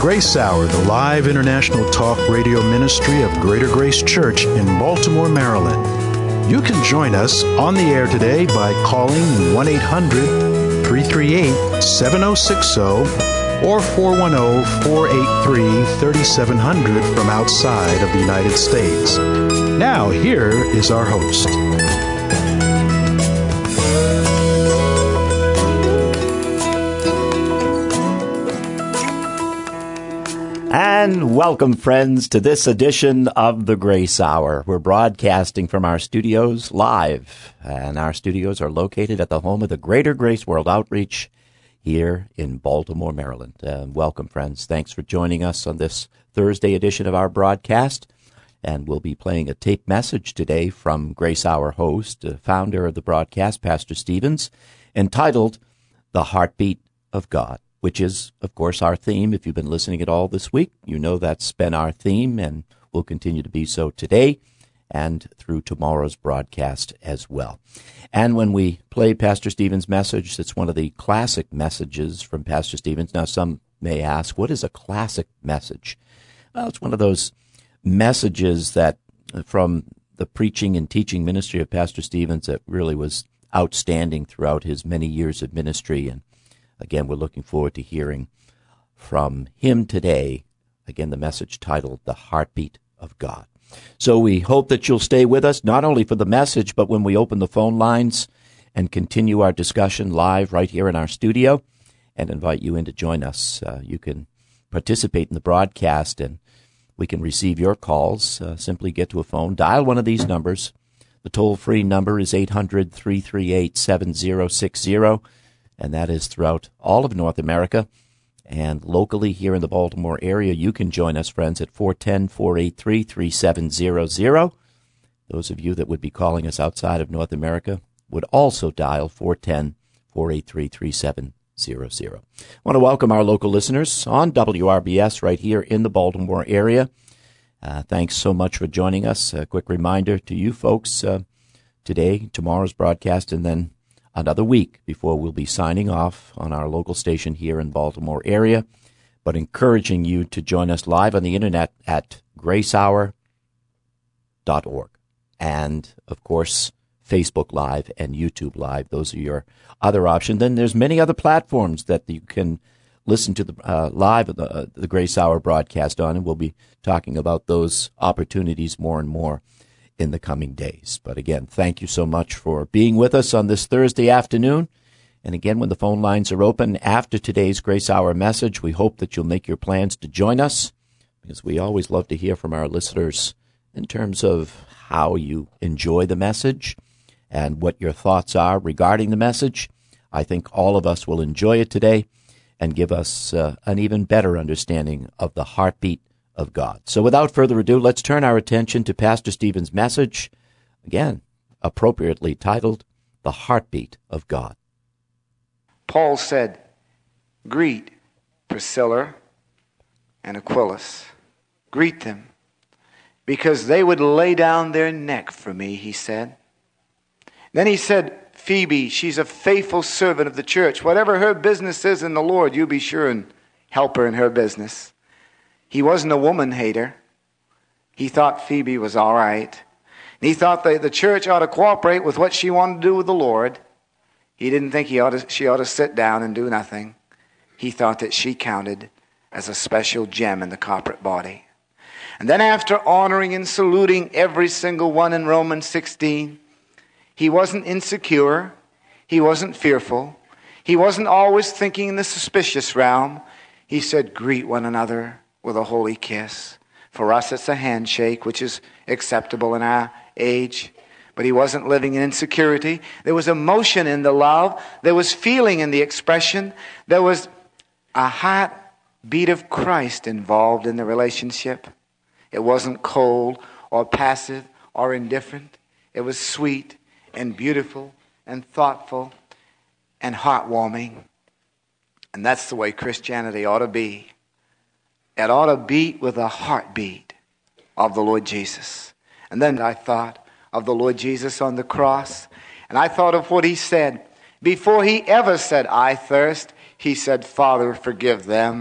Grace Hour, the live international talk radio ministry of Greater Grace Church in Baltimore, Maryland. You can join us on the air today by calling 1-800-338-7060 or 410-483-3700 from outside of the United States. Now, here is our host. And welcome, friends, to this edition of the Grace Hour. We're broadcasting from our studios live, and our studios are located at the home of the Greater Grace World Outreach here in Baltimore, Maryland. Welcome, friends. Thanks for joining us on this Thursday edition of our broadcast. And we'll be playing a tape message today from Grace Hour host, founder of the broadcast, Pastor Stevens, entitled The Heartbeat of God, which is, of course, our theme. If you've been listening at all this week, you know that's been our theme and will continue to be so today and through tomorrow's broadcast as well. And when we play Pastor Stevens' message, it's one of the classic messages from Pastor Stevens. Now, some may ask, what is a classic message? Well, it's one of those messages that from the preaching and teaching ministry of Pastor Stevens that really was outstanding throughout his many years of ministry. And again, we're looking forward to hearing from him today. Again, the message titled, The Heartbeat of God. So we hope that you'll stay with us, not only for the message, but when we open the phone lines and continue our discussion live right here in our studio, and invite you in to join us. You can participate in the broadcast, and we can receive your calls. Simply get to a phone, dial one of these numbers. The toll-free number is 800-338-7060. And that is throughout all of North America. And locally here in the Baltimore area, you can join us, friends, at 410-483-3700. Those of you that would be calling us outside of North America would also dial 410-483-3700. I want to welcome our local listeners on WRBS right here in the Baltimore area. Thanks so much for joining us. A quick reminder to you folks today, tomorrow's broadcast, and then another week before we'll be signing off on our local station here in Baltimore area, but encouraging you to join us live on the internet at gracehour.org. And, of course, Facebook Live and YouTube Live. Those are your other options. Then there's many other platforms that you can listen to the live of the Grace Hour broadcast on, and we'll be talking about those opportunities more and more in the coming days. But again, thank you so much for being with us on this Thursday afternoon. And again, when the phone lines are open after today's Grace Hour message, we hope that you'll make your plans to join us, because we always love to hear from our listeners in terms of how you enjoy the message and what your thoughts are regarding the message. I think all of us will enjoy it today and give us an even better understanding of the heartbeat of God. So without further ado, let's turn our attention to Pastor Stevens' message, again, appropriately titled, The Heartbeat of God. Paul said, greet Priscilla and Aquilus. Greet them, because they would lay down their neck for me, he said. Then he said, Phoebe, she's a faithful servant of the church. Whatever her business is in the Lord, you be sure and help her in her business. He wasn't a woman hater. He thought Phoebe was all right. And he thought that the church ought to cooperate with what she wanted to do with the Lord. He didn't think she ought to sit down and do nothing. He thought that she counted as a special gem in the corporate body. And then after honoring and saluting every single one in Romans 16, he wasn't insecure. He wasn't fearful. He wasn't always thinking in the suspicious realm. He said, greet one another with a holy kiss. For us, it's a handshake, which is acceptable in our age. But he wasn't living in insecurity. There was emotion in the love. There was feeling in the expression. There was a heartbeat of Christ involved in the relationship. It wasn't cold or passive or indifferent. It was sweet and beautiful and thoughtful and heartwarming. And that's the way Christianity ought to be. It ought to beat with a heartbeat of the Lord Jesus. And then I thought of the Lord Jesus on the cross, and I thought of what he said. Before he ever said, I thirst, he said, Father, forgive them,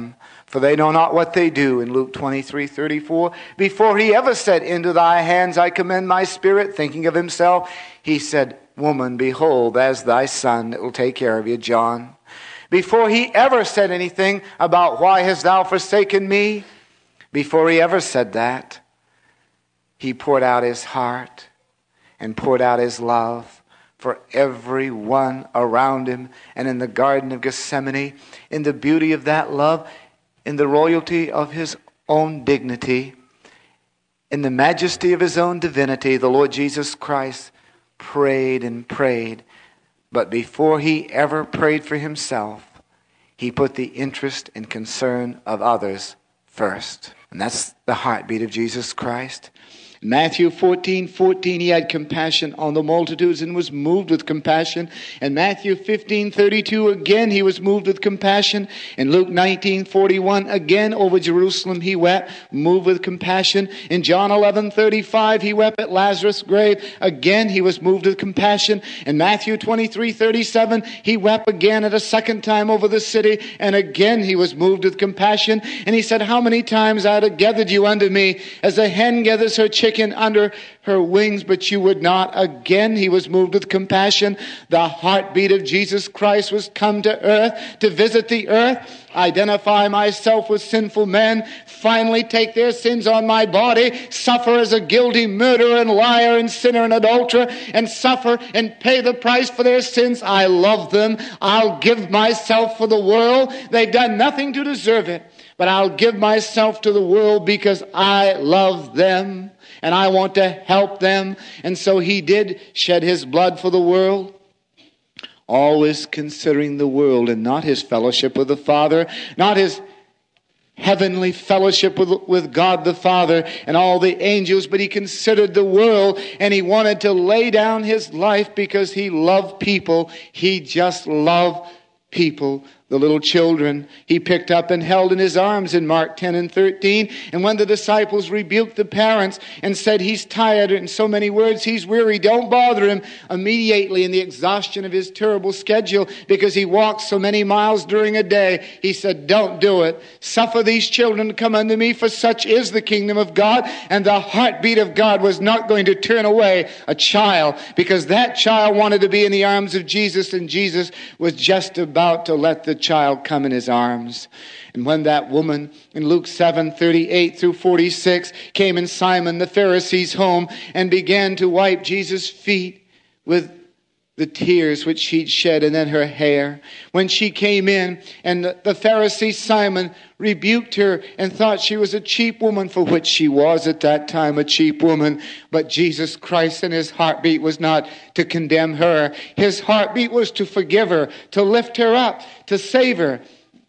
for they know not what they do, in Luke 23:34. Before he ever said, into thy hands I commend my spirit, thinking of himself, he said, woman, behold, there's thy son that will take care of you, John. Before he ever said anything about why hast thou forsaken me, before he ever said that, he poured out his heart and poured out his love for everyone around him. And in the Garden of Gethsemane, in the beauty of that love, in the royalty of his own dignity, in the majesty of his own divinity, the Lord Jesus Christ prayed and prayed. But before he ever prayed for himself, he put the interest and concern of others first. And that's the heartbeat of Jesus Christ. In Matthew 14:14, he had compassion on the multitudes and was moved with compassion. In Matthew 15:32, again he was moved with compassion. In Luke 19:41, again over Jerusalem he wept, moved with compassion. In John 11:35, he wept at Lazarus' grave. Again he was moved with compassion. In Matthew 23:37, he wept again at a second time over the city, and again he was moved with compassion. And he said, how many times I have gathered you unto me, as a hen gathers her chicken under her wings, but you would not. Again he was moved with compassion. The heartbeat of Jesus Christ was come to earth, to visit the earth, identify myself with sinful men, finally take their sins on my body, suffer as a guilty murderer and liar and sinner and adulterer, and suffer and pay the price for their sins. I love them. I'll give myself for the world. They've done nothing to deserve it, but I'll give myself to the world because I love them and I want to help them. And so he did shed his blood for the world, always considering the world and not his fellowship with the Father, not his heavenly fellowship with God the Father and all the angels, but he considered the world, and he wanted to lay down his life because he loved people. He just loved people. The little children he picked up and held in his arms in Mark 10 and 13. And when the disciples rebuked the parents and said, he's tired, in so many words, he's weary, don't bother him, immediately in the exhaustion of his terrible schedule, because he walked so many miles during a day, he said, don't do it. Suffer these children to come unto me, for such is the kingdom of God. And the heartbeat of God was not going to turn away a child, because that child wanted to be in the arms of Jesus, and Jesus was just about to let the child come in his arms. And when that woman in Luke 7:38 through 46 came in Simon the Pharisee's home and began to wipe Jesus' feet with the tears which she'd shed and then her hair, when she came in and the Pharisee Simon rebuked her and thought she was a cheap woman, for which she was at that time, a cheap woman. But Jesus Christ, in his heartbeat, was not to condemn her. His heartbeat was to forgive her, to lift her up, to save her,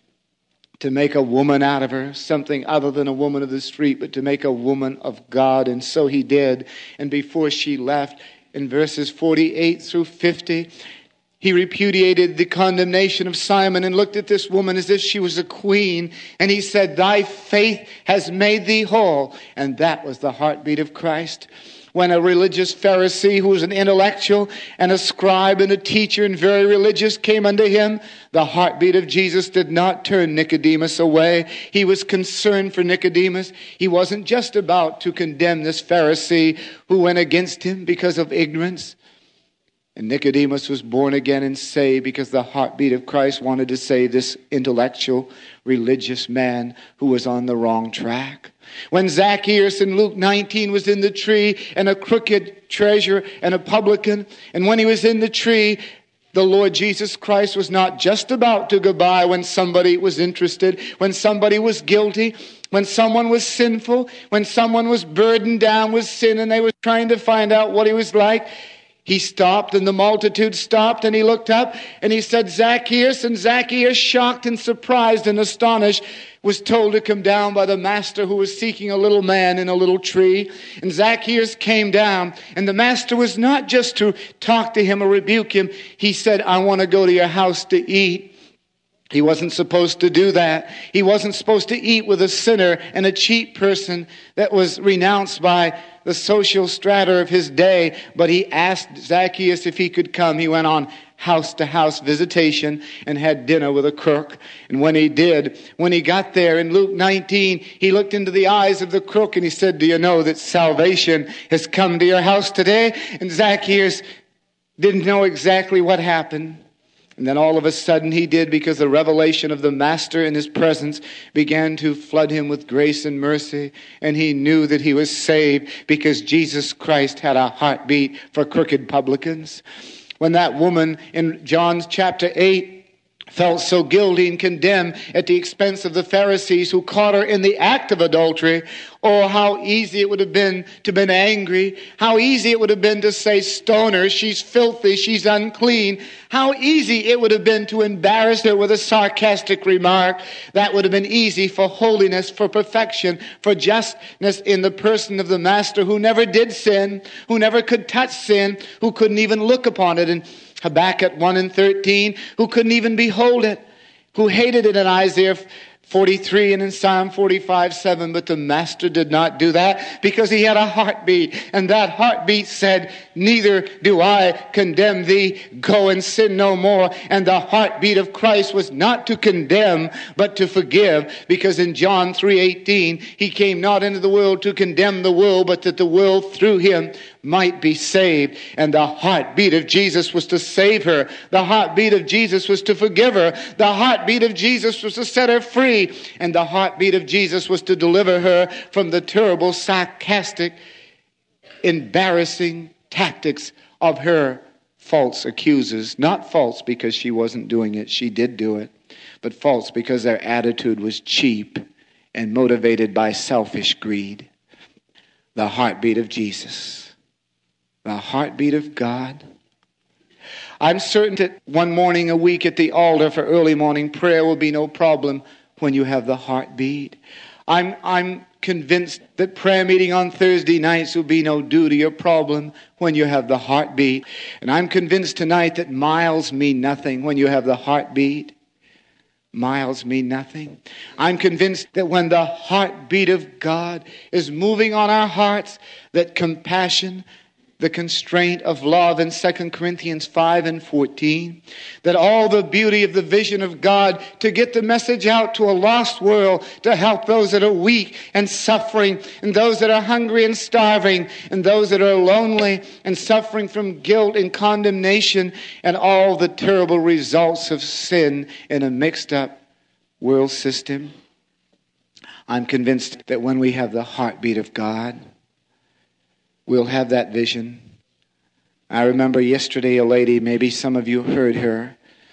to make a woman out of her, something other than a woman of the street, but to make a woman of God. And so he did. And before she left, in verses 48 through 50, he repudiated the condemnation of Simon and looked at this woman as if she was a queen. And he said, thy faith has made thee whole. And that was the heartbeat of Christ. When a religious Pharisee, who was an intellectual and a scribe and a teacher and very religious, came unto him, the heartbeat of Jesus did not turn Nicodemus away. He was concerned for Nicodemus. He wasn't just about to condemn this Pharisee who went against him because of ignorance. And Nicodemus was born again and saved because the heartbeat of Christ wanted to save this intellectual, religious man who was on the wrong track. When Zacchaeus in Luke 19 was in the tree, and a crooked treasurer and a publican, and when he was in the tree, the Lord Jesus Christ was not just about to go by when somebody was interested, when somebody was guilty, when someone was sinful, when someone was burdened down with sin and they were trying to find out what he was like. He stopped, and the multitude stopped, and he looked up and he said, Zacchaeus. And Zacchaeus, shocked and surprised and astonished, was told to come down by the master, who was seeking a little man in a little tree. And Zacchaeus came down, and the master was not just to talk to him or rebuke him. He said, I want to go to your house to eat. He wasn't supposed to do that. He wasn't supposed to eat with a sinner and a cheap person that was renounced by the social strata of his day. But he asked Zacchaeus if he could come. He went on house-to-house visitation and had dinner with a crook. And when he got there in Luke 19, he looked into the eyes of the crook and he said, "Do you know that salvation has come to your house today?" And Zacchaeus didn't know exactly what happened. And then all of a sudden he did, because the revelation of the Master in his presence began to flood him with grace and mercy. And he knew that he was saved because Jesus Christ had a heartbeat for crooked publicans. When that woman in John chapter 8 felt so guilty and condemned at the expense of the Pharisees who caught her in the act of adultery, oh, how easy it would have been to be angry. How easy it would have been to say, "Stone her, she's filthy, she's unclean." How easy it would have been to embarrass her with a sarcastic remark. That would have been easy for holiness, for perfection, for justness in the person of the Master, who never did sin, who never could touch sin, who couldn't even look upon it. And Habakkuk 1 and 13, who couldn't even behold it, who hated it in Isaiah 43 and in Psalm 45:7. But the Master did not do that, because he had a heartbeat. And that heartbeat said, "Neither do I condemn thee. Go and sin no more." And the heartbeat of Christ was not to condemn, but to forgive. Because in John 3:18, he came not into the world to condemn the world, but that the world through him might be saved. And the heartbeat of Jesus was to save her. The heartbeat of Jesus was to forgive her. The heartbeat of Jesus was to set her free. And the heartbeat of Jesus was to deliver her from the terrible, sarcastic, embarrassing tactics of her false accusers. Not false because she wasn't doing it. She did do it. But false because their attitude was cheap and motivated by selfish greed. The heartbeat of Jesus. The heartbeat of God. I'm certain that one morning a week at the altar for early morning prayer will be no problem when you have the heartbeat. I'm convinced that prayer meeting on Thursday nights will be no duty or problem when you have the heartbeat. And I'm convinced tonight that miles mean nothing when you have the heartbeat. Miles mean nothing. I'm convinced that when the heartbeat of God is moving on our hearts, that compassion, the constraint of love in 2 Corinthians 5 and 14, that all the beauty of the vision of God to get the message out to a lost world, to help those that are weak and suffering, and those that are hungry and starving, and those that are lonely and suffering from guilt and condemnation, and all the terrible results of sin in a mixed up world system. I'm convinced that when we have the heartbeat of God, we'll have that vision. I remember yesterday a lady, maybe some of you heard her.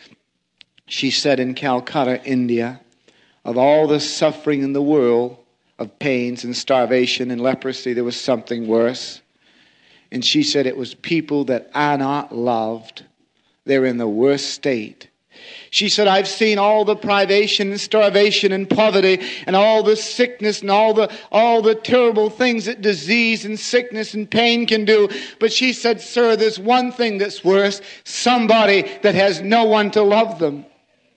She said in Calcutta, India, of all the suffering in the world, of pains and starvation and leprosy, there was something worse. And she said it was people that are not loved. They're in the worst state. She said, I've seen all the privation and starvation and poverty and all the sickness and all the terrible things that disease and sickness and pain can do. But she said, sir, there's one thing that's worse. Somebody that has no one to love them.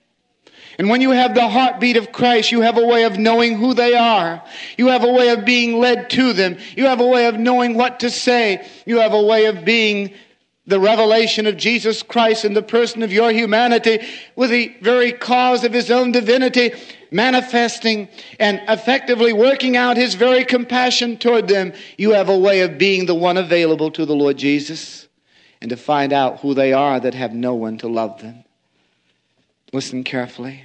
And when you have the heartbeat of Christ, you have a way of knowing who they are. You have a way of being led to them. You have a way of knowing what to say. You have a way of being the revelation of Jesus Christ in the person of your humanity, with the very cause of his own divinity, manifesting and effectively working out his very compassion toward them. You have a way of being the one available to the Lord Jesus, and to find out who they are that have no one to love them. Listen carefully.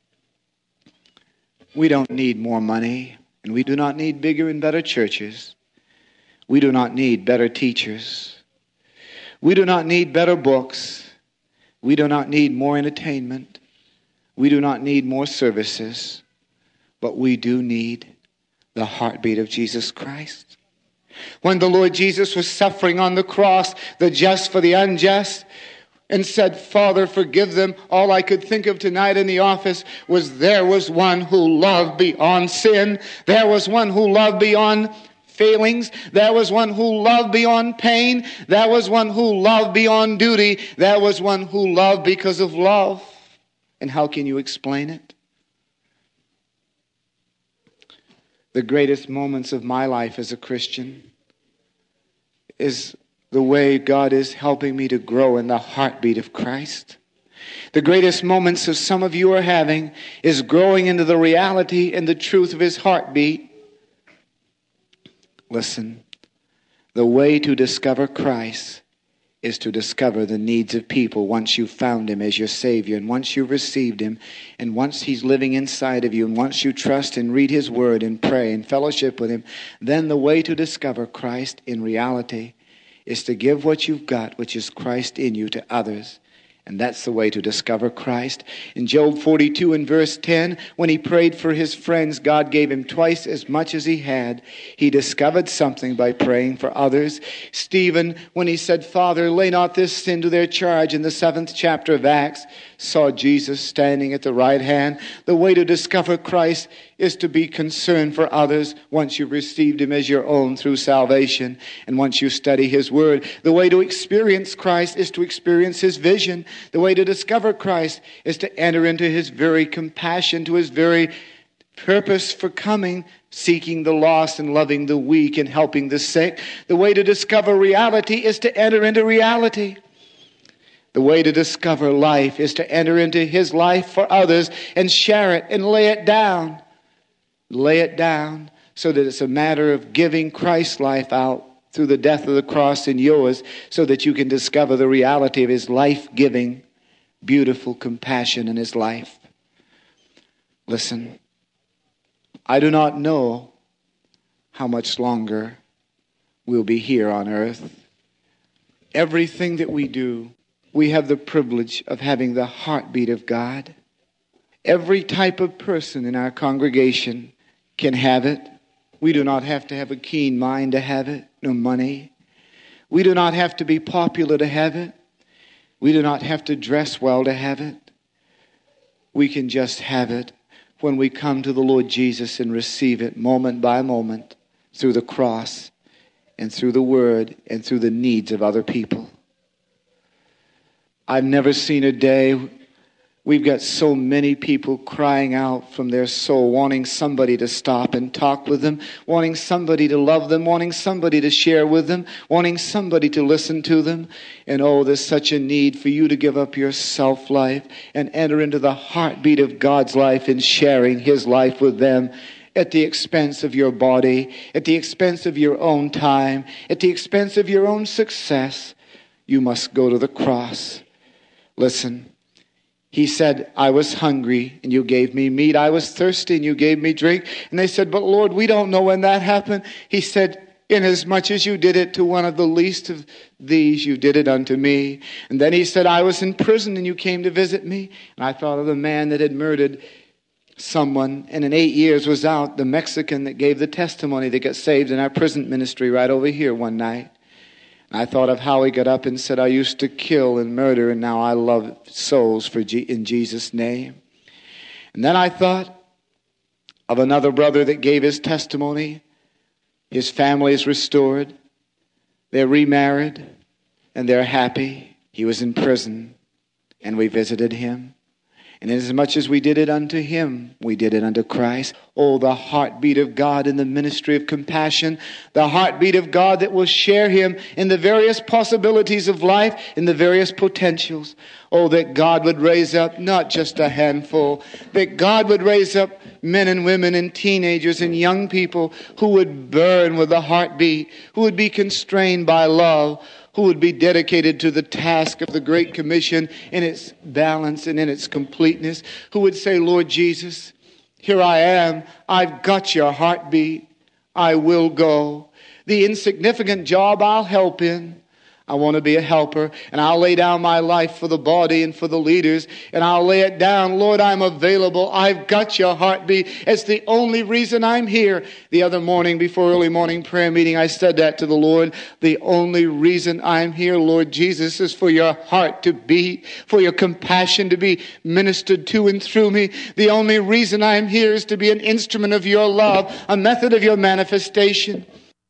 We don't need more money, and we do not need bigger and better churches. We do not need better teachers. We do not need better books. We do not need more entertainment. We do not need more services. But we do need the heartbeat of Jesus Christ. When the Lord Jesus was suffering on the cross, the just for the unjust, and said, Father, forgive them, all I could think of tonight in the office was there was one who loved beyond sin. There was one who loved beyond failings. There was one who loved beyond pain. There was one who loved beyond duty. There was one who loved because of love. And how can you explain it? The greatest moments of my life as a Christian is the way God is helping me to grow in the heartbeat of Christ. The greatest moments that some of you are having is growing into the reality and the truth of His heartbeat. Listen, the way to discover Christ is to discover the needs of people once you've found Him as your Savior, and once you've received Him, and once He's living inside of you, and once you trust and read His Word and pray and fellowship with Him, then the way to discover Christ in reality is to give what you've got, which is Christ in you, to others. And that's the way to discover Christ. In Job 42 and verse 10, when he prayed for his friends, God gave him twice as much as he had. He discovered something by praying for others. Stephen, when he said, Father, lay not this sin to their charge, in the 7th chapter of Acts, saw Jesus standing at the right hand. The way to discover Christ is to be concerned for others once you've received Him as your own through salvation, and once you study His Word. The way to experience Christ is to experience His vision. The way to discover Christ is to enter into His very compassion, to His very purpose for coming, seeking the lost and loving the weak and helping the sick. The way to discover reality is to enter into reality. The way to discover life is to enter into His life for others and share it and lay it down. Lay it down so that it's a matter of giving Christ's life out through the death of the cross in yours, so that you can discover the reality of His life-giving, beautiful compassion in His life. Listen, I do not know how much longer we'll be here on earth. Everything that we do, we have the privilege of having the heartbeat of God. Every type of person in our congregation can have it. We do not have to have a keen mind to have it, no money. We do not have to be popular to have it. We do not have to dress well to have it. We can just have it when we come to the Lord Jesus and receive it moment by moment through the cross and through the Word and through the needs of other people. I've never seen a day. We've got so many people crying out from their soul, wanting somebody to stop and talk with them, wanting somebody to love them, wanting somebody to share with them, wanting somebody to listen to them. And oh, there's such a need for you to give up your self-life and enter into the heartbeat of God's life in sharing His life with them, at the expense of your body, at the expense of your own time, at the expense of your own success. You must go to the cross. Listen. He said, I was hungry and you gave me meat. I was thirsty and you gave me drink. And they said, but Lord, we don't know when that happened. He said, inasmuch as you did it to one of the least of these, you did it unto me. And then he said, I was in prison and you came to visit me. And I thought of the man that had murdered someone and in 8 years was out, the Mexican that gave the testimony that got saved in our prison ministry right over here one night. I thought of how he got up and said, I used to kill and murder, and now I love souls in Jesus' name. And then I thought of another brother that gave his testimony. His family is restored. They're remarried, and they're happy. He was in prison, and we visited him. And inasmuch as we did it unto him, we did it unto Christ. Oh, the heartbeat of God in the ministry of compassion. The heartbeat of God that will share Him in the various possibilities of life, in the various potentials. Oh, that God would raise up not just a handful. That God would raise up men and women and teenagers and young people who would burn with the heartbeat, who would be constrained by love, who would be dedicated to the task of the Great Commission in its balance and in its completeness, who would say, Lord Jesus, here I am. I've got your heartbeat. I will go. The insignificant job I'll help in. I want to be a helper, and I'll lay down my life for the body and for the leaders, and I'll lay it down. Lord, I'm available. I've got your heartbeat. It's the only reason I'm here. The other morning before early morning prayer meeting, I said that to the Lord. The only reason I'm here, Lord Jesus, is for your heart to beat, for your compassion to be ministered to and through me. The only reason I'm here is to be an instrument of your love, a method of your manifestation,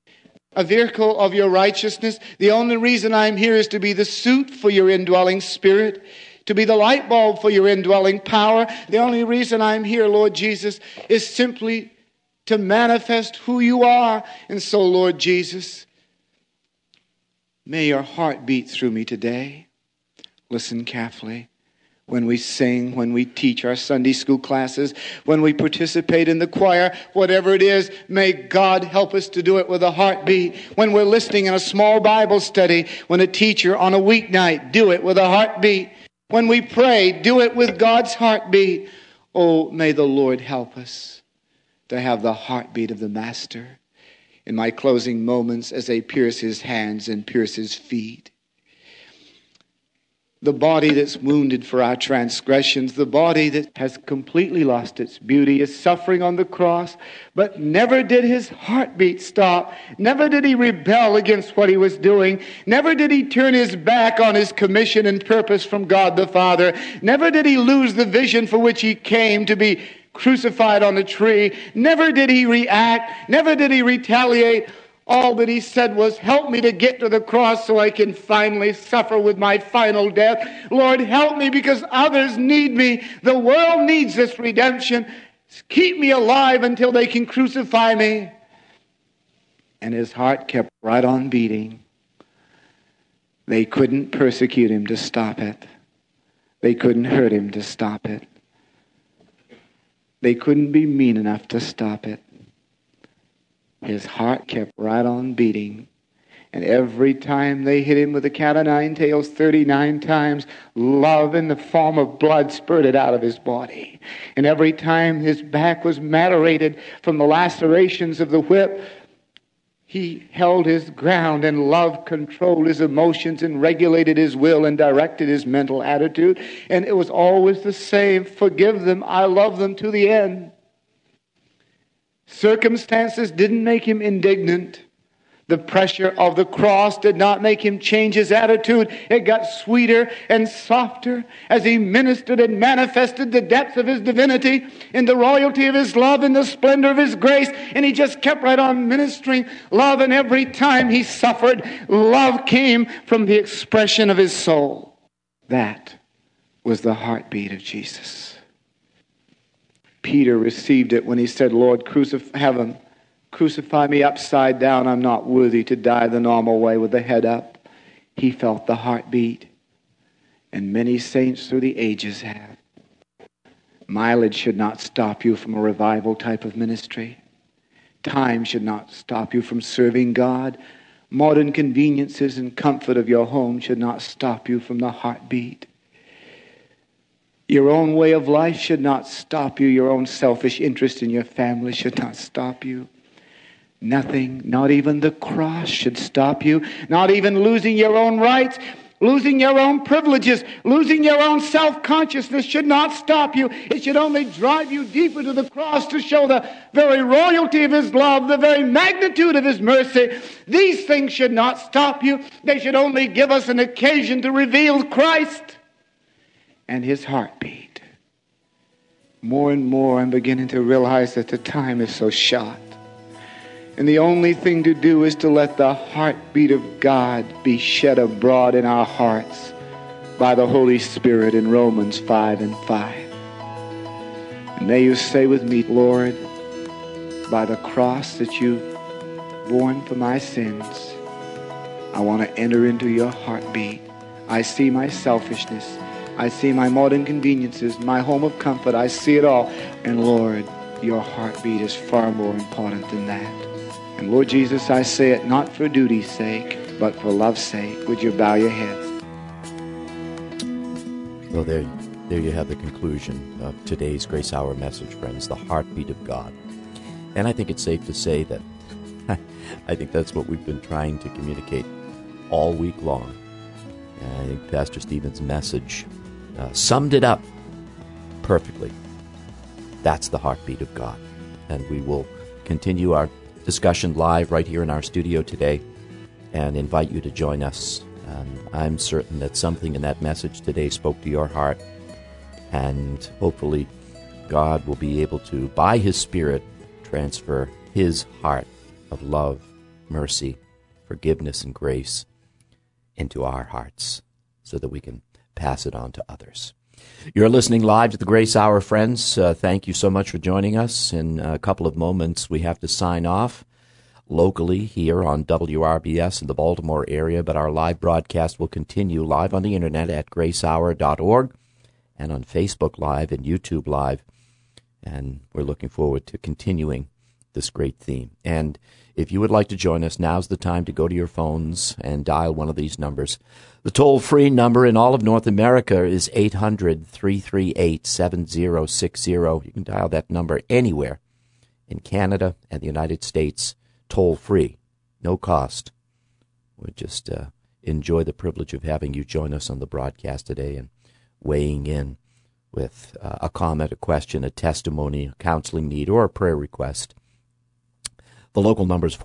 a vehicle of your righteousness. The only reason I'm here is to be the suit for your indwelling spirit, to be the light bulb for your indwelling power. The only reason I'm here, Lord Jesus, is simply to manifest who you are. And so, Lord Jesus, May your heart beat through me today. Listen carefully. When we sing, when we teach our Sunday school classes, when we participate in the choir, whatever it is, may God help us to do it with a heartbeat. When we're listening in a small Bible study, when a teacher on a weeknight, do it with a heartbeat. When we pray, do it with God's heartbeat. Oh, may the Lord help us to have the heartbeat of the Master in my closing moments as I pierce his hands and pierce his feet. The body that's wounded for our transgressions, the body that has completely lost its beauty, is suffering on the cross, but never did his heartbeat stop. Never did he rebel against what he was doing. Never did he turn his back on his commission and purpose from God the Father. Never did he lose the vision for which he came to be crucified on a tree. Never did he react. Never did he retaliate. All that he said was, help me to get to the cross so I can finally suffer with my final death. Lord, help me because others need me. The world needs this redemption. Keep me alive until they can crucify me. And his heart kept right on beating. They couldn't persecute him to stop it. They couldn't hurt him to stop it. They couldn't be mean enough to stop it. His heart kept right on beating. And every time they hit him with a cat o' nine tails 39 times, love in the form of blood spurted out of his body. And every time his back was macerated from the lacerations of the whip, he held his ground, and love controlled his emotions and regulated his will and directed his mental attitude. And it was always the same. Forgive them. I love them to the end. Circumstances didn't make him indignant. The pressure of the cross did not make him change his attitude. It got sweeter and softer as he ministered and manifested the depths of his divinity in the royalty of his love and the splendor of his grace. And he just kept right on ministering love. And every time he suffered, love came from the expression of his soul. That was the heartbeat of Jesus. Peter received it when he said, Lord, crucify me upside down. I'm not worthy to die the normal way with the head up. He felt the heartbeat. And many saints through the ages have. Mileage should not stop you from a revival type of ministry. Time should not stop you from serving God. Modern conveniences and comfort of your home should not stop you from the heartbeat. Your own way of life should not stop you. Your own selfish interest in your family should not stop you. Nothing, not even the cross, should stop you. Not even losing your own rights, losing your own privileges, losing your own self-consciousness should not stop you. It should only drive you deeper to the cross to show the very royalty of his love, the very magnitude of his mercy. These things should not stop you. They should only give us an occasion to reveal Christ and his heartbeat. More and more I'm beginning to realize that the time is so short. And the only thing to do is to let the heartbeat of God be shed abroad in our hearts by the Holy Spirit in Romans 5:5. And may you say with me, Lord, by the cross that you've borne for my sins, I want to enter into your heartbeat. I see my selfishness. I see my modern conveniences, my home of comfort. I see it all. And Lord, your heartbeat is far more important than that. And Lord Jesus, I say it not for duty's sake, but for love's sake. Would you bow your heads? Well, there you have the conclusion of today's Grace Hour message, friends, the heartbeat of God. And I think it's safe to say that I think that's what we've been trying to communicate all week long. And I think Pastor Stephen's message summed it up perfectly. That's the heartbeat of God. And we will continue our discussion live right here in our studio today and invite you to join us. I'm certain that something in that message today spoke to your heart, and hopefully God will be able to, by his Spirit, transfer his heart of love, mercy, forgiveness, and grace into our hearts so that we can pass it on to others. You're listening live to the Grace Hour, friends. Thank you so much for joining us. In a couple of moments, we have to sign off. locally here on WRBS in the Baltimore area, but our live broadcast will continue live on the internet at gracehour.org and on Facebook Live and YouTube Live. And we're looking forward to continuing this great theme. And if you would like to join us, now's the time to go to your phones and dial one of these numbers. The toll-free number in all of North America is 800-338-7060. You can dial that number anywhere in Canada and the United States, toll-free, no cost. We just enjoy the privilege of having you join us on the broadcast today and weighing in with a comment, a question, a testimony, a counseling need, or a prayer request. The local number is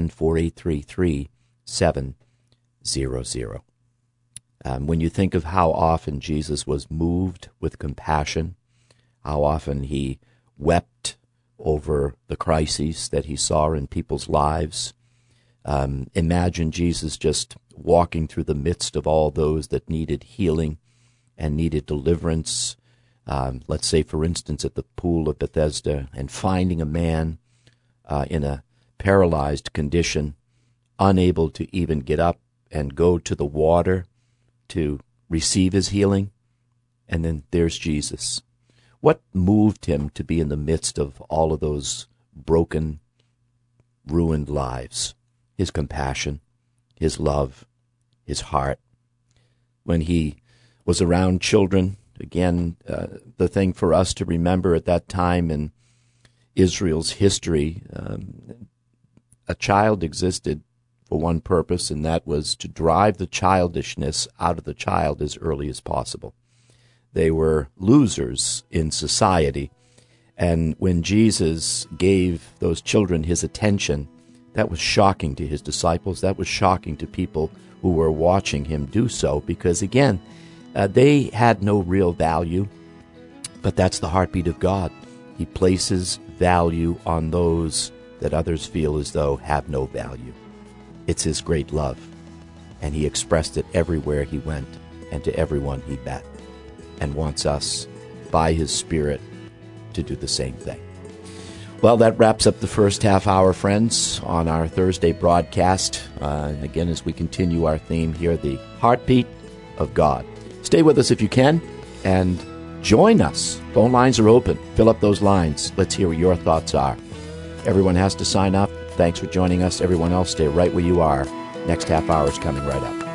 410-483-3700. When you think of how often Jesus was moved with compassion, how often he wept over the crises that he saw in people's lives, imagine Jesus just walking through the midst of all those that needed healing and needed deliverance. Let's say, for instance, at the pool of Bethesda, and finding a man in a paralyzed condition, unable to even get up and go to the water to receive his healing. And then there's Jesus. What moved him to be in the midst of all of those broken, ruined lives? His compassion, his love, his heart. When he was around children, again, the thing for us to remember at that time in Israel's history, a child existed for one purpose, and that was to drive the childishness out of the child as early as possible. They were losers in society, and when Jesus gave those children his attention, that was shocking to his disciples. That was shocking to people who were watching him do so, because, again, they had no real value, but that's the heartbeat of God. He places value on those that others feel as though have no value. It's his great love, and he expressed it everywhere he went and to everyone he met, and wants us, by his Spirit, to do the same thing. Well, that wraps up the first half hour, friends, on our Thursday broadcast. Again, as we continue our theme here, the heartbeat of God. Stay with us if you can, and join us. Phone lines are open. Fill up those lines. Let's hear what your thoughts are. Everyone has to sign up. Thanks for joining us. Everyone else, stay right where you are. Next half hour is coming right up.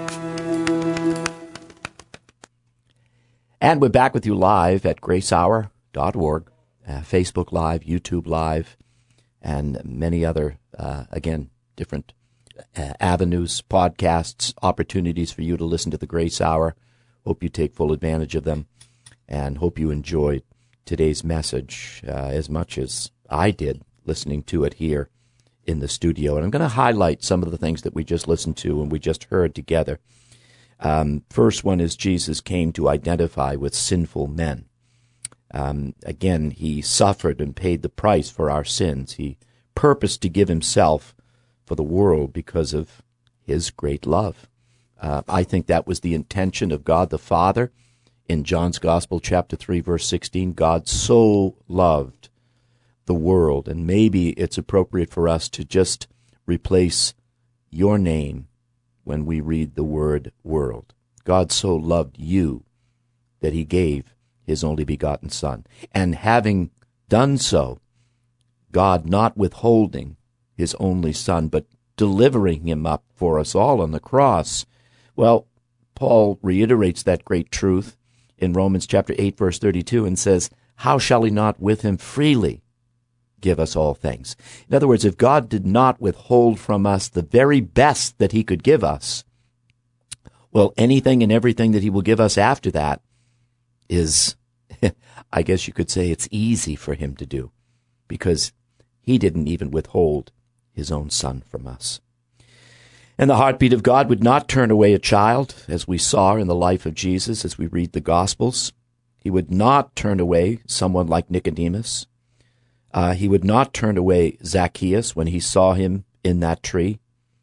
And we're back with you live at gracehour.org, Facebook Live, YouTube Live, and many other, again, different avenues, podcasts, opportunities for you to listen to the Grace Hour. Hope you take full advantage of them, and hope you enjoyed today's message as much as I did listening to it here in the studio. And I'm going to highlight some of the things that we just listened to and we just heard together. First one is Jesus came to identify with sinful men. Again, he suffered and paid the price for our sins. He purposed to give himself for the world because of his great love. I think that was the intention of God the Father. In John's Gospel, chapter 3, verse 16, God so loved the world. And maybe it's appropriate for us to just replace your name when we read the word world. God so loved you that he gave his only begotten Son. And having done so, God not withholding his only Son, but delivering him up for us all on the cross. Well, Paul reiterates that great truth in Romans chapter 8, verse 32, and says, how shall he not with him freely give us all things? In other words, if God did not withhold from us the very best that he could give us, well, anything and everything that he will give us after that is, I guess you could say, it's easy for him to do, because he didn't even withhold his own Son from us. And the heartbeat of God would not turn away a child, as we saw in the life of Jesus as we read the Gospels. He would not turn away someone like Nicodemus. He would not turn away Zacchaeus when he saw him in that tree.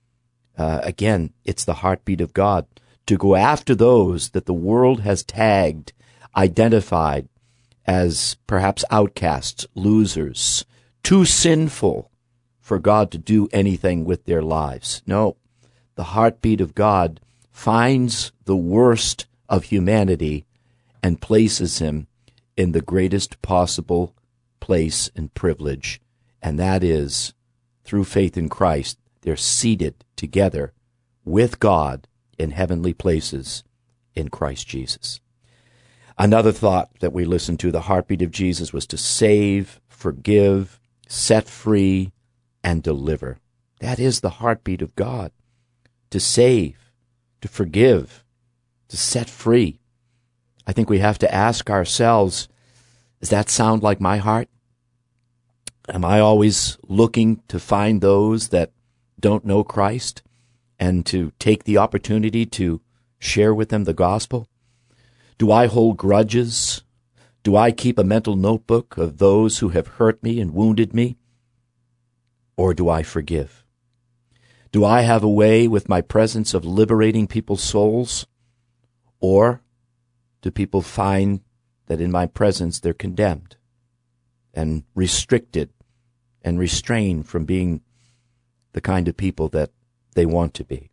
Again, it's the heartbeat of God to go after those that the world has tagged, identified as perhaps outcasts, losers, too sinful for God to do anything with their lives. No, the heartbeat of God finds the worst of humanity and places him in the greatest possible place and privilege, and that is, through faith in Christ, they're seated together with God in heavenly places in Christ Jesus. Another thought that we listened to, the heartbeat of Jesus, was to save, forgive, set free, and deliver. That is the heartbeat of God. To save, to forgive, to set free. I think we have to ask ourselves, does that sound like my heart? Am I always looking to find those that don't know Christ and to take the opportunity to share with them the gospel? Do I hold grudges? Do I keep a mental notebook of those who have hurt me and wounded me? Or do I forgive? Do I have a way with my presence of liberating people's souls? Or do people find that in my presence they're condemned and restricted and restrained from being the kind of people that they want to be?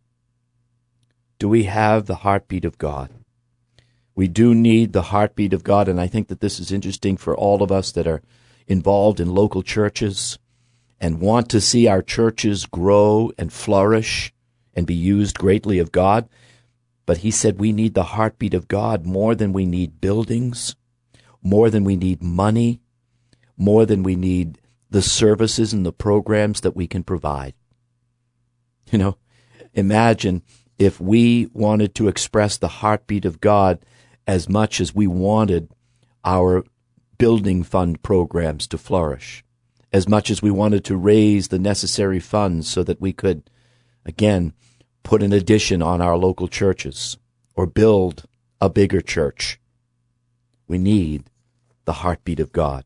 Do we have the heartbeat of God? We do need the heartbeat of God, and I think that this is interesting for all of us that are involved in local churches and want to see our churches grow and flourish and be used greatly of God. But he said we need the heartbeat of God more than we need buildings, more than we need money, more than we need the services and the programs that we can provide. You know, imagine if we wanted to express the heartbeat of God as much as we wanted our building fund programs to flourish, as much as we wanted to raise the necessary funds so that we could, again, put an addition on our local churches or build a bigger church. We need the heartbeat of God.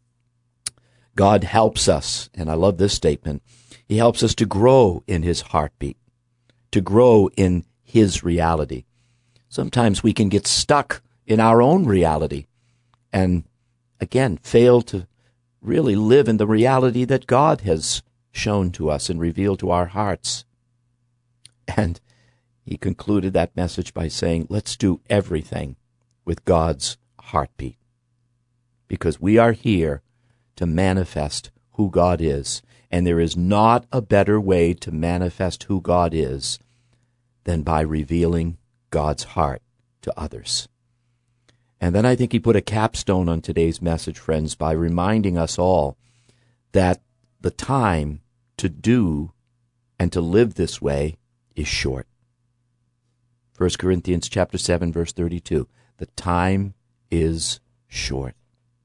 God helps us, and I love this statement, he helps us to grow in his heartbeat, to grow in his reality. Sometimes we can get stuck in our own reality and, again, fail to really live in the reality that God has shown to us and revealed to our hearts. And he concluded that message by saying, let's do everything with God's heartbeat, because we are here to manifest who God is, and there is not a better way to manifest who God is than by revealing God's heart to others. And then I think he put a capstone on today's message, friends, by reminding us all that the time to do and to live this way is short. 1 Corinthians chapter 7, verse 32. The time is short.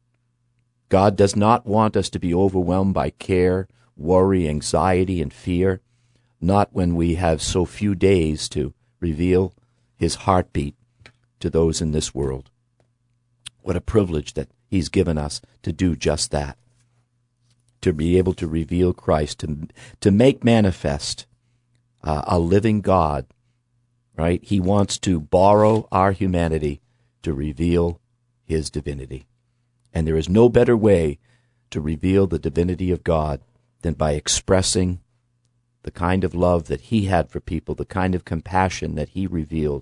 God does not want us to be overwhelmed by care, worry, anxiety, and fear, not when we have so few days to reveal his heartbeat to those in this world. What a privilege that he's given us to do just that, to be able to reveal Christ, to make manifest a living God, right? He wants to borrow our humanity to reveal his divinity. And there is no better way to reveal the divinity of God than by expressing the kind of love that he had for people, the kind of compassion that he revealed.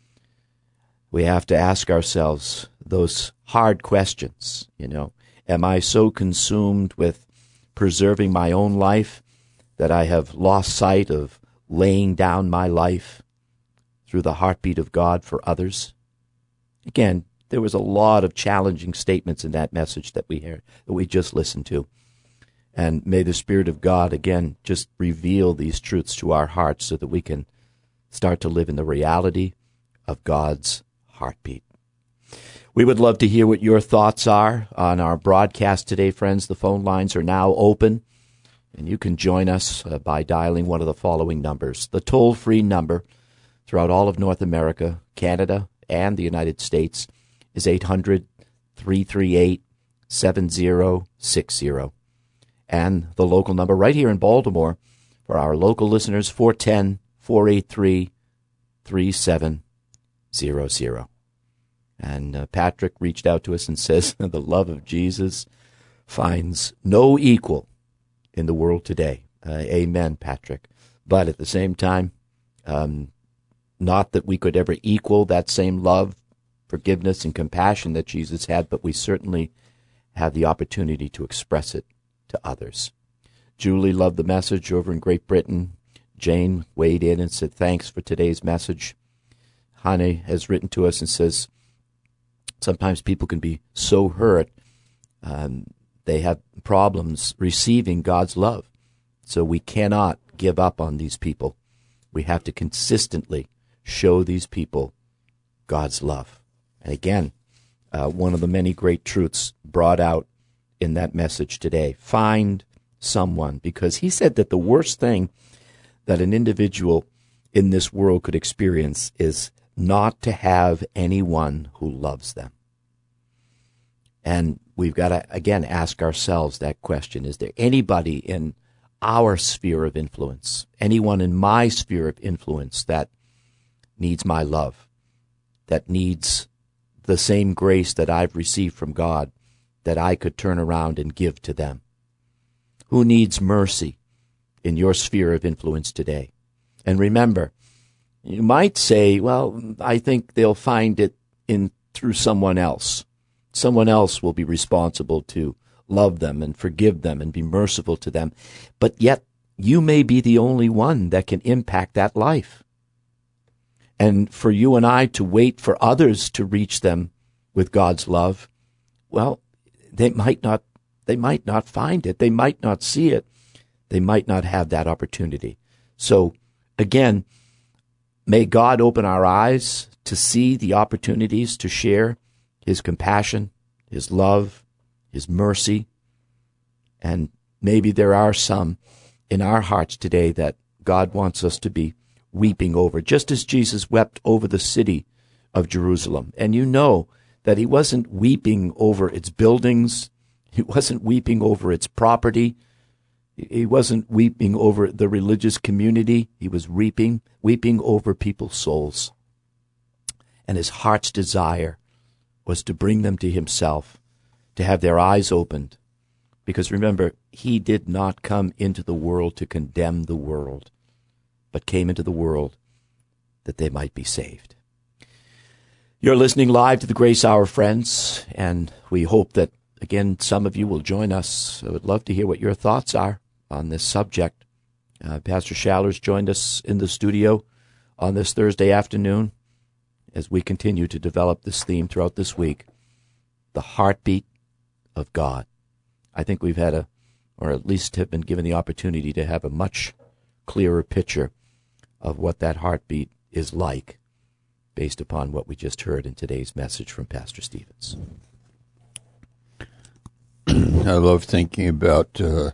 We have to ask ourselves those hard questions, you know. Am I so consumed with preserving my own life that I have lost sight of laying down my life through the heartbeat of God for others? Again, there was a lot of challenging statements in that message that we just listened to. And may the Spirit of God, again, just reveal these truths to our hearts so that we can start to live in the reality of God's heartbeat. We would love to hear what your thoughts are on our broadcast today, friends. The phone lines are now open, and you can join us by dialing one of the following numbers. The toll-free number throughout all of North America, Canada, and the United States is 800-338-7060. And the local number right here in Baltimore for our local listeners, 410-483-3700. And Patrick reached out to us and says, the love of Jesus finds no equal in the world today. Amen, Patrick. But at the same time, not that we could ever equal that same love, forgiveness, and compassion that Jesus had, but we certainly have the opportunity to express it to others. Julie loved the message over in Great Britain. Jane weighed in and said, thanks for today's message. Hane has written to us and says, sometimes people can be so hurt, they have problems receiving God's love. So we cannot give up on these people. We have to consistently show these people God's love. And again, one of the many great truths brought out in that message today. Find someone, because he said that the worst thing that an individual in this world could experience is not to have anyone who loves them. And we've got to, again, ask ourselves that question. Is there anybody in our sphere of influence, anyone in my sphere of influence that needs my love, that needs the same grace that I've received from God, that I could turn around and give to them? Who needs mercy in your sphere of influence today? And remember, you might say, well, I think they'll find it through someone else. Someone else will be responsible to love them and forgive them and be merciful to them. But yet, you may be the only one that can impact that life. And for you and I to wait for others to reach them with God's love, well, they might not find it. They might not see it. They might not have that opportunity. So, again, may God open our eyes to see the opportunities to share His compassion, His love, His mercy. And maybe there are some in our hearts today that God wants us to be weeping over, just as Jesus wept over the city of Jerusalem. And you know that He wasn't weeping over its buildings. He wasn't weeping over its property. He wasn't weeping over the religious community. He was weeping over people's souls. And His heart's desire was to bring them to Himself, to have their eyes opened. Because remember, He did not come into the world to condemn the world, but came into the world that they might be saved. You're listening live to the Grace Hour, friends, and we hope that, again, some of you will join us. I would love to hear what your thoughts are on this subject. Pastor Schaller's joined us in the studio on this Thursday afternoon as we continue to develop this theme throughout this week, the heartbeat of God. I think we've had or at least have been given the opportunity to have a much clearer picture of what that heartbeat is like based upon what we just heard in today's message from Pastor Stevens. I love thinking about the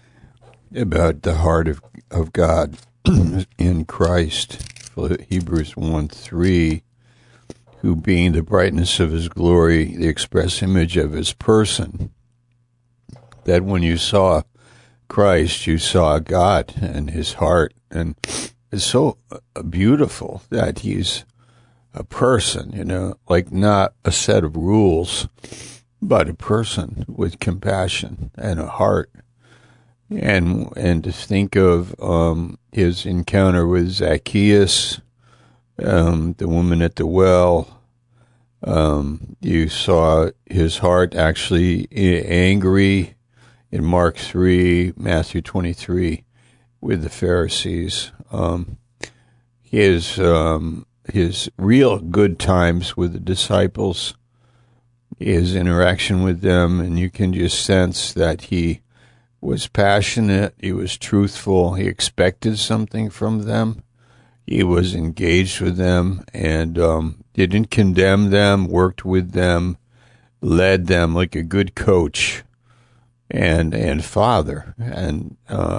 heart of God in Christ. Hebrews 1:3, who being the brightness of His glory, the express image of His person, that when you saw Christ, you saw God and His heart. And it's so beautiful that He's a person, like not a set of rules, but a person with compassion and a heart. And to think of His encounter with Zacchaeus, the woman at the well, you saw His heart actually angry in Mark 3, Matthew 23, with the Pharisees. His real good times with the disciples, his interaction with them, and you can just sense that He was passionate, He was truthful, He expected something from them, He was engaged with them, and didn't condemn them, worked with them, led them like a good coach and father. And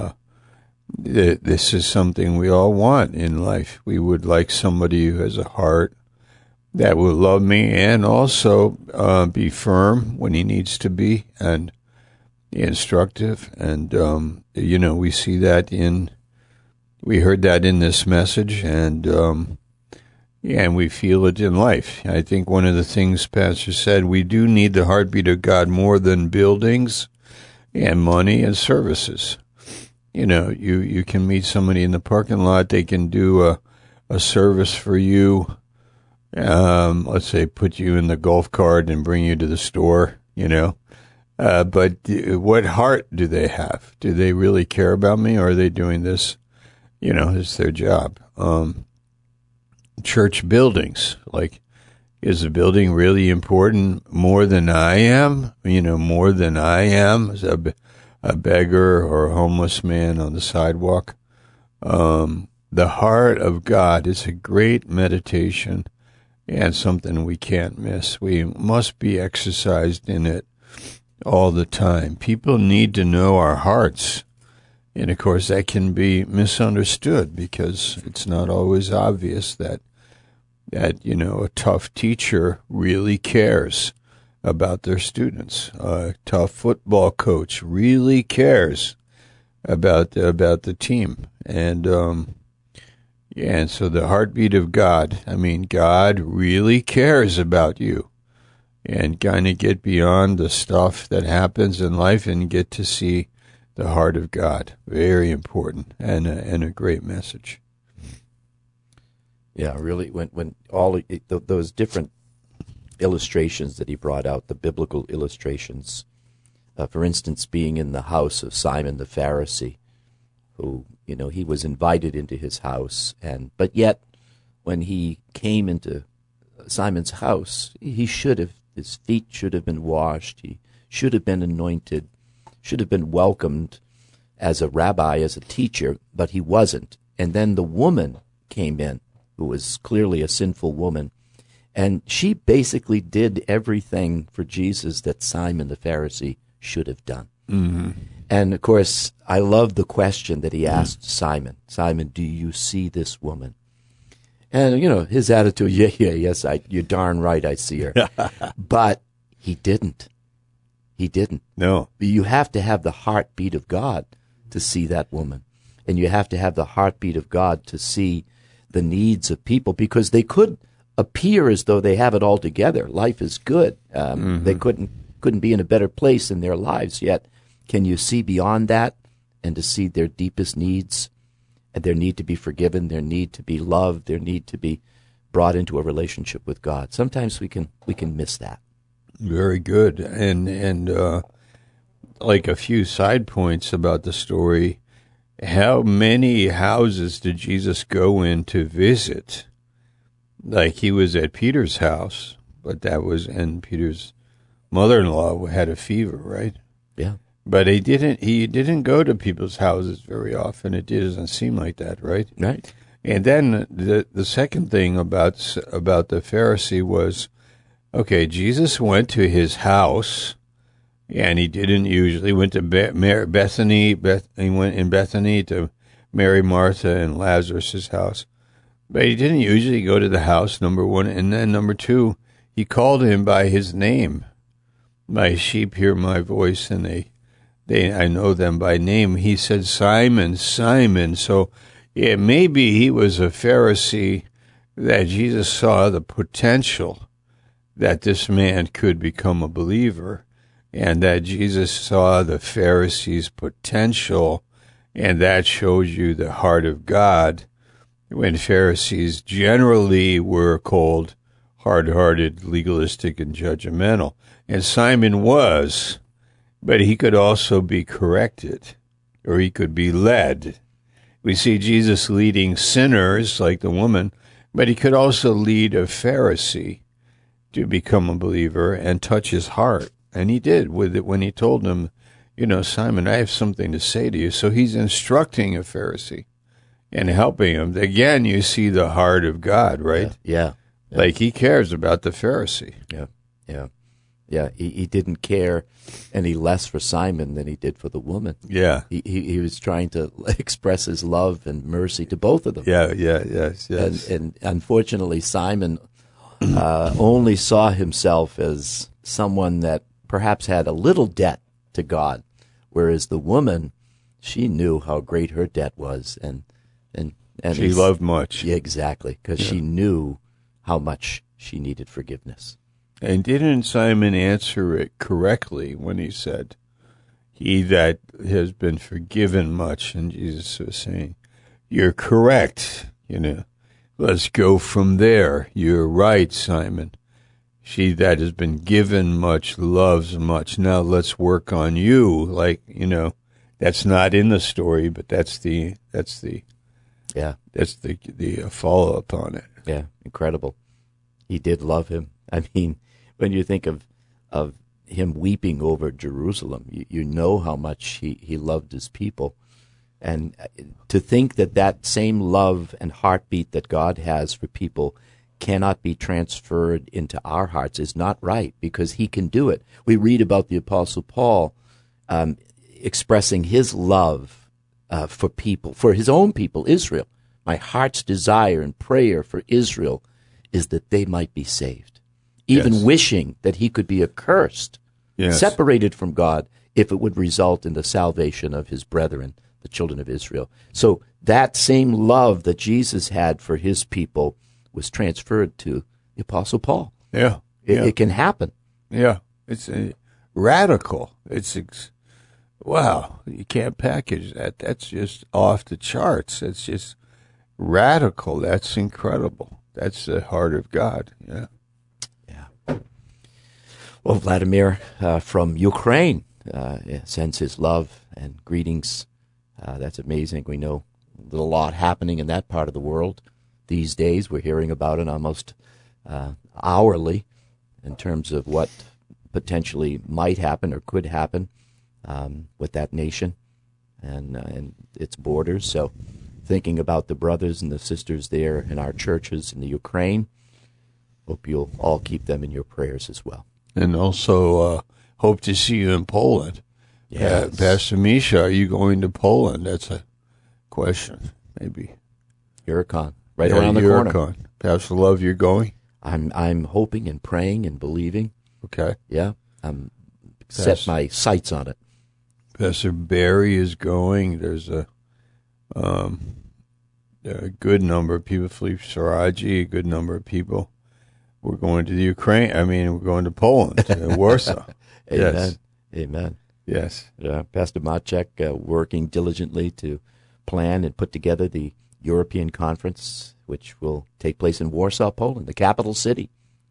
this is something we all want in life. We would like somebody who has a heart that will love me and also be firm when he needs to be and instructive. And, we see that we heard that in this message, and we feel it in life. I think one of the things Pastor said, we do need the heartbeat of God more than buildings and money and services. You can meet somebody in the parking lot. They can do a service for you. Let's say put you in the golf cart and bring you to the store, But what heart do they have? Do they really care about me, or are they doing this, it's their job? Church buildings, is the building really important more than I am? More than I am as a beggar or a homeless man on the sidewalk. The heart of God is a great meditation and something we can't miss. We must be exercised in it all the time. People need to know our hearts. And, of course, that can be misunderstood because it's not always obvious that a tough teacher really cares about their students. A tough football coach really cares about the team. And so the heartbeat of God, God really cares about you. And kind of get beyond the stuff that happens in life and get to see the heart of God. Very important and a great message. Yeah, really, when all those different illustrations that he brought out, the biblical illustrations, for instance, being in the house of Simon the Pharisee, who, he was invited into his house, but yet when he came into Simon's house, his feet should have been washed, he should have been anointed, should have been welcomed as a rabbi, as a teacher, but he wasn't. And then the woman came in, who was clearly a sinful woman, and she basically did everything for Jesus that Simon the Pharisee should have done. Mm-hmm. And, of course, I love the question that he asked Simon. Simon, do you see this woman? And, his attitude, yes, you're darn right I see her. But he didn't. He didn't. No. You have to have the heartbeat of God to see that woman. And you have to have the heartbeat of God to see the needs of people, because they could appear as though they have it all together. Life is good. They couldn't be in a better place in their lives, yet can you see beyond that and to see their deepest needs, and their need to be forgiven, their need to be loved, their need to be brought into a relationship with God? Sometimes we can miss that. Very good. And like a few side points about the story. How many houses did Jesus go in to visit? Like, he was at Peter's house, and Peter's mother-in-law had a fever, right? Yeah. But he didn't go to people's houses very often. It doesn't seem like that, right? Right. And then the second thing about the Pharisee was, okay, Jesus went to his house. And he didn't usually went to Bethany. He went in Bethany to Mary, Martha, and Lazarus' house. But he didn't usually go to the house, number one. And then number two, he called him by his name. My sheep hear my voice, and I know them by name. He said, Simon, Simon. So maybe he was a Pharisee that Jesus saw the potential that this man could become a believer. And that Jesus saw the Pharisees' potential, and that shows you the heart of God, when Pharisees generally were called hard-hearted, legalistic, and judgmental. And Simon was, but he could also be corrected, or he could be led. We see Jesus leading sinners, like the woman, but he could also lead a Pharisee to become a believer and touch his heart. And he did with it when he told him, Simon, I have something to say to you. So he's instructing a Pharisee and helping him. Again, you see the heart of God, right? Yeah. Like, he cares about the Pharisee. Yeah. He didn't care any less for Simon than he did for the woman. Yeah. He was trying to express his love and mercy to both of them. Yes. And unfortunately, Simon only saw himself as someone that perhaps had a little debt to God, whereas the woman, she knew how great her debt was, and she loved much. Yeah, exactly, because she knew how much she needed forgiveness. And didn't Simon answer it correctly when he said, he that has been forgiven much, and Jesus was saying, you're correct, let's go from there. You're right, Simon. She that has been given much loves much. Now let's work on you. That's not in the story, but that's the follow up on it. Yeah, incredible. He did love him. I mean, when you think of him weeping over Jerusalem, you know how much he loved his people. And to think that same love and heartbeat that God has for people cannot be transferred into our hearts is not right, because he can do it. We read about the Apostle Paul expressing his love for people, for his own people, Israel. My heart's desire and prayer for Israel is that they might be saved, even wishing that he could be accursed, separated from God, if it would result in the salvation of his brethren, the children of Israel. So that same love that Jesus had for his people was transferred to the Apostle Paul. It can happen. Yeah, it's radical. Wow, you can't package that. That's just off the charts. It's just radical. That's incredible. That's the heart of God. Yeah. Well, Vladimir from Ukraine sends his love and greetings. That's amazing. We know there's a lot happening in that part of the world these days. We're hearing about it almost hourly in terms of what potentially might happen or could happen with that nation and its borders. So thinking about the brothers and the sisters there in our churches in the Ukraine, hope you'll all keep them in your prayers as well. And also hope to see you in Poland. Yes. Pastor Misha, are you going to Poland? That's a question, maybe. Huracan, around the corner. Pastor Love, you're going? I'm hoping and praying and believing. Okay. Yeah, set my sights on it. Pastor Barry is going. There's a good number of people. Philippe Saraji, a good number of people. We're going to the Ukraine. We're going to Poland, Warsaw. Amen. Yes. Amen. Yes. Pastor Maciek working diligently to plan and put together the European Conference, which will take place in Warsaw, Poland, the capital city.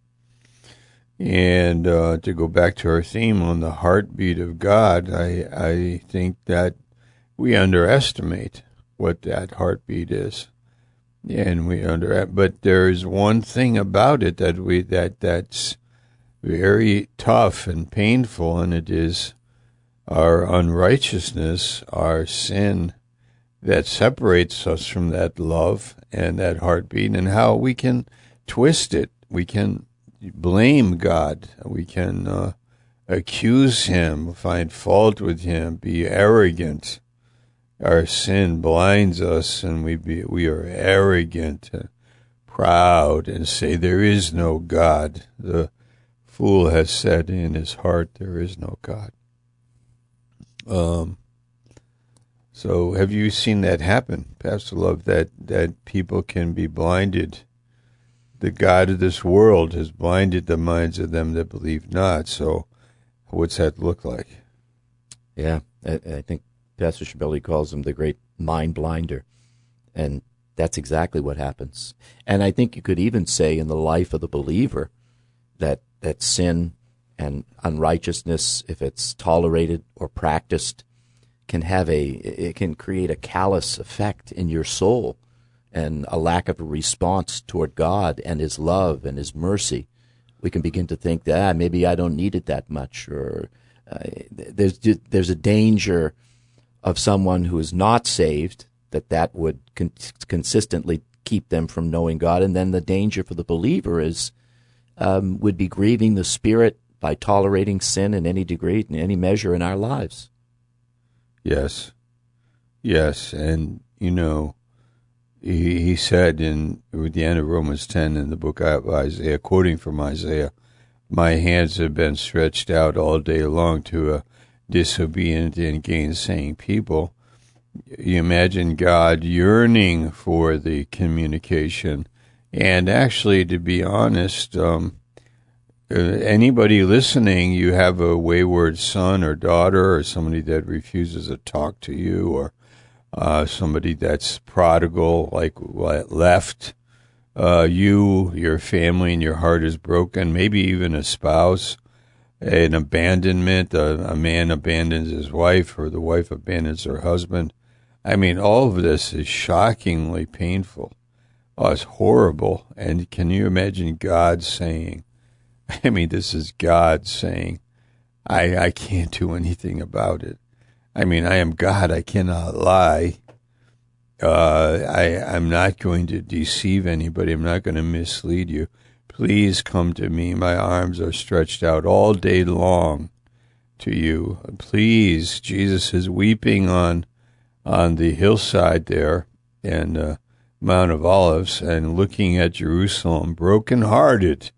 And to go back to our theme on the heartbeat of God, I think that we underestimate what that heartbeat is. And but there's one thing about it that's very tough and painful, and it is our unrighteousness, our sin that separates us from that love and that heartbeat, and how we can twist it. We can blame God. We can accuse him, find fault with him, be arrogant. Our sin blinds us, and we are arrogant, proud, and say there is no God. The fool has said in his heart there is no God. So have you seen that happen, Pastor Love, that people can be blinded? The God of this world has blinded the minds of them that believe not. So what's that look like? Yeah, I think Pastor Shabeli calls him the great mind blinder. And that's exactly what happens. And I think you could even say in the life of the believer that sin and unrighteousness, if it's tolerated or practiced, it can create a callous effect in your soul and a lack of a response toward God and his love and his mercy. We can begin to think that maybe I don't need it that much, or there's a danger of someone who is not saved that would consistently keep them from knowing God, and then the danger for the believer would be grieving the Spirit by tolerating sin in any degree, in any measure in our lives. Yes, and he said at the end of Romans 10 in the book of Isaiah, quoting from Isaiah, "My hands have been stretched out all day long to a disobedient and gainsaying people." You imagine God yearning for the communication, and actually, to be honest, anybody listening, you have a wayward son or daughter, or somebody that refuses to talk to you, or somebody that's prodigal, like left you, your family, and your heart is broken, maybe even a spouse, an abandonment, a man abandons his wife, or the wife abandons her husband. I mean, all of this is shockingly painful. Oh, it's horrible. And can you imagine God saying, I mean, this is God saying, I can't do anything about it. I mean, I am God. I cannot lie. I'm not going to deceive anybody. I'm not going to mislead you. Please come to me. My arms are stretched out all day long to you. Please, Jesus is weeping on the hillside there and Mount of Olives and looking at Jerusalem, brokenhearted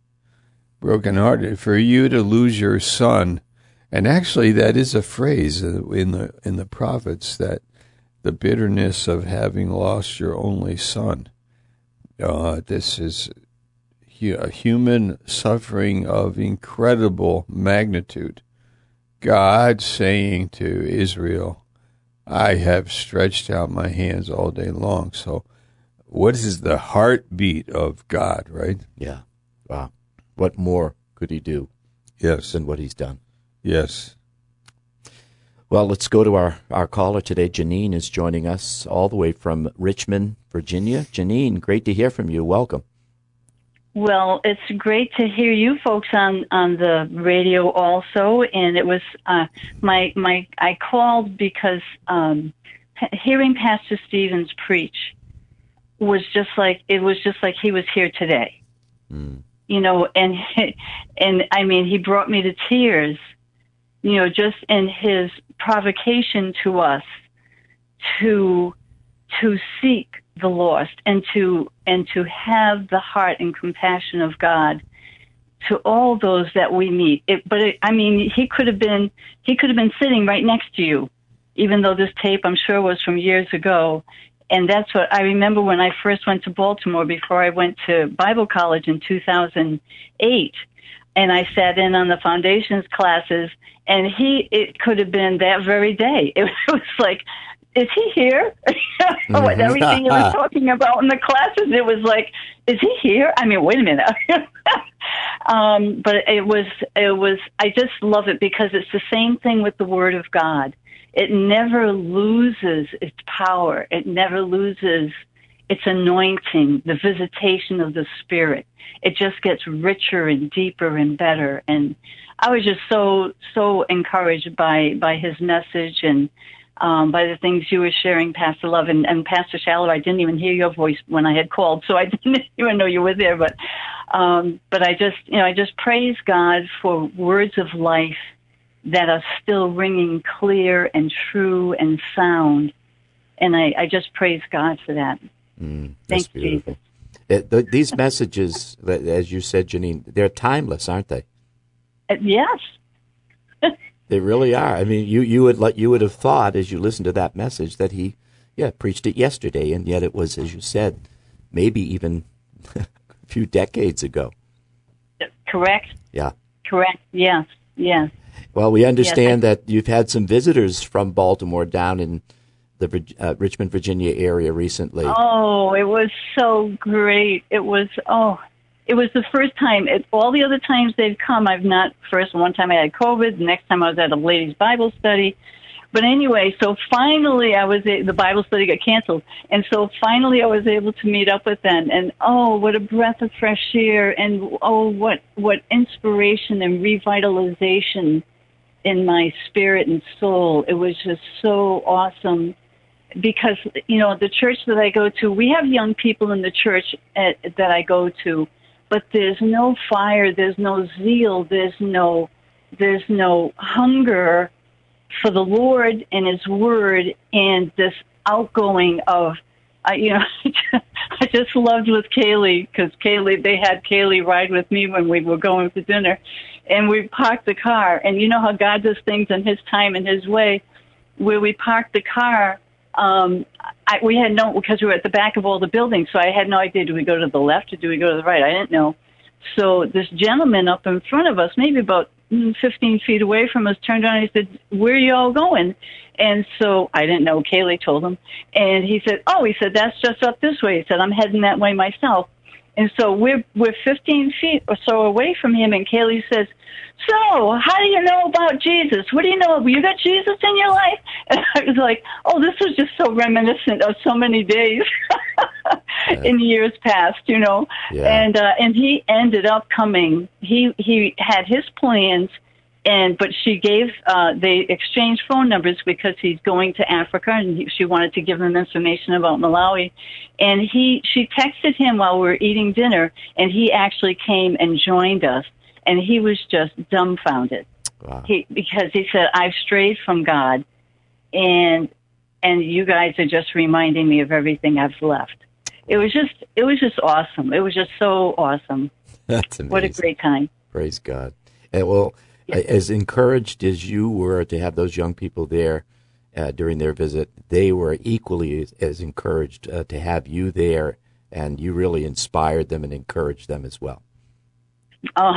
for you to lose your son. And actually, that is a phrase in the prophets, that the bitterness of having lost your only son. This is a human suffering of incredible magnitude. God saying to Israel, I have stretched out my hands all day long. So what is the heartbeat of God, right? Yeah. Wow. What more could he do than what he's done? Yes. Well, let's go to our caller today. Janine is joining us all the way from Richmond, Virginia. Janine, great to hear from you. Welcome. Well, it's great to hear you folks on the radio also, and it was I called because hearing Pastor Stevens preach was just like he was here today. You know, and I mean, he brought me to tears, you know, just in his provocation to us to seek the lost and to have the heart and compassion of God to all those that we meet. I mean, he could have been sitting right next to you, even though this tape, I'm sure, was from years ago. And that's what I remember when I first went to Baltimore before I went to Bible college in 2008. And I sat in on the foundations classes, and it could have been that very day. It was like, is he here? With everything he was talking about in the classes, it was like, is he here? I mean, wait a minute. But it was, I just love it because it's the same thing with the Word of God. It never loses its power. It never loses its anointing, the visitation of the Spirit. It just gets richer and deeper and better. And I was just so encouraged by his message and by the things you were sharing, Pastor Love. And Pastor Shallow, I didn't even hear your voice when I had called, so I didn't even know you were there. But I just praise God for words of life that are still ringing clear and true and sound. And I just praise God for that. Thanks, Jesus. These messages, as you said, Janine, they're timeless, aren't they? Yes. They really are. I mean, you would have thought, as you listened to that message, that he preached it yesterday, and yet it was, as you said, maybe even a few decades ago. Correct? Yeah. Correct, yes. Well, we understand that you've had some visitors from Baltimore down in the Richmond, Virginia area recently. Oh, it was so great. It was the first time. All the other times they've come, one time I had COVID, the next time I was at a ladies' Bible study. But anyway, so finally the Bible study got canceled. And so finally I was able to meet up with them. And what a breath of fresh air. And what inspiration and revitalization in my spirit and soul. It was just so awesome. Because, you know, the church that I go to, we have young people in the church that I go to, but there's no fire, there's no zeal, there's no hunger for the Lord and His Word, and this outgoing of, I just loved with Kaylee, because they had Kaylee ride with me when we were going to dinner, and we parked the car, and you know how God does things in His time and His way. Where we parked the car, we had because we were at the back of all the buildings, so I had no idea, do we go to the left or do we go to the right? I didn't know. So this gentleman up in front of us, maybe about 15 feet away from us, turned around and he said, "Where are you all going?" And so I didn't know. Kaylee told him. And he said, "That's just up this way." He said, "I'm heading that way myself." And so we're 15 feet or so away from him, and Kaylee says, "So, how do you know about Jesus? What do you know? You got Jesus in your life?" And I was like, "Oh, this was just so reminiscent of so many days in years past, you know." Yeah. And he ended up coming. He had his plans, but she gave. They exchanged phone numbers because he's going to Africa, and she wanted to give him information about Malawi. And she texted him while we were eating dinner, and he actually came and joined us. And he was just dumbfounded. Wow. Because he said, "I've strayed from God, and you guys are just reminding me of everything I've left." It was just awesome. It was just so awesome. That's amazing. What a great time. Praise God. And well, as encouraged as you were to have those young people there during their visit, they were equally as encouraged to have you there, and you really inspired them and encouraged them as well. Oh,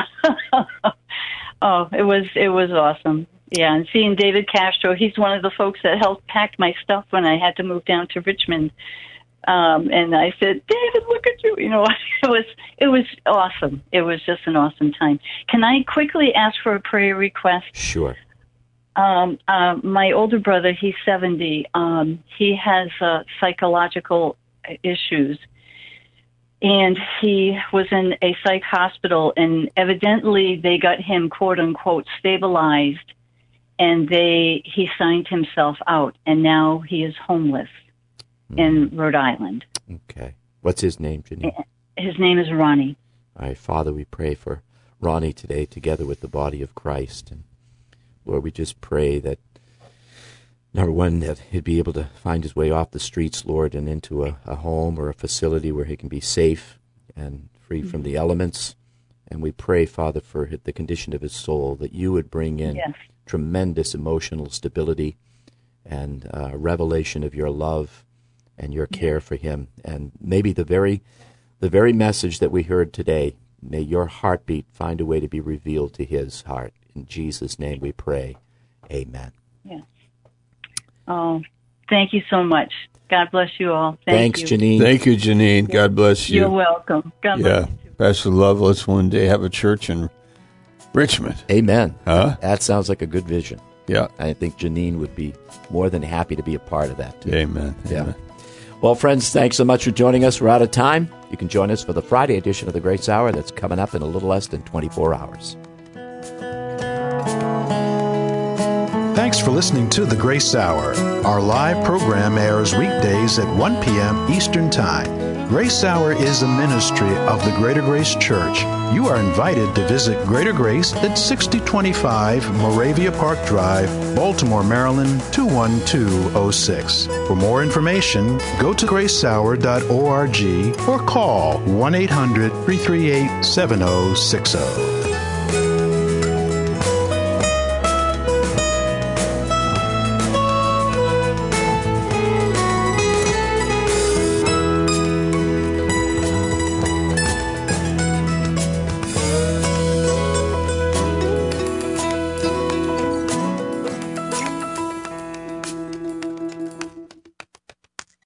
it was awesome. Yeah, and seeing David Castro, he's one of the folks that helped pack my stuff when I had to move down to Richmond. And I said, "David, look at you." You know, it was awesome. It was just an awesome time. Can I quickly ask for a prayer request? Sure. My older brother, he's 70. He has psychological issues. And he was in a psych hospital, and evidently they got him, quote unquote, stabilized, and he signed himself out, and now he is homeless in Rhode Island. Okay. What's his name, Janine? His name is Ronnie. All right, Father, we pray for Ronnie today together with the body of Christ. And Lord, we just pray that, number one, that he'd be able to find his way off the streets, Lord, and into a home or a facility where he can be safe and free from the elements. And we pray, Father, for the condition of his soul, that you would bring in tremendous emotional stability and revelation of your love and your care for him. And maybe the very message that we heard today, may your heartbeat find a way to be revealed to his heart. In Jesus' name we pray. Amen. Yeah. Oh, thank you so much. God bless you all. Thanks, you. Janine. Thank you, Janine. God bless you. You're welcome. God bless you. Pastor Love, let's one day have a church in Richmond. Amen. Huh? That sounds like a good vision. Yeah. I think Janine would be more than happy to be a part of that, too. Amen. Yeah. Amen. Well, friends, thanks so much for joining us. We're out of time. You can join us for the Friday edition of the Grace Hour that's coming up in a little less than 24 hours. Thanks for listening to The Grace Hour. Our live program airs weekdays at 1 p.m. Eastern Time. Grace Hour is a ministry of the Greater Grace Church. You are invited to visit Greater Grace at 6025 Moravia Park Drive, Baltimore, Maryland, 21206. For more information, go to gracehour.org or call 1-800-338-7060.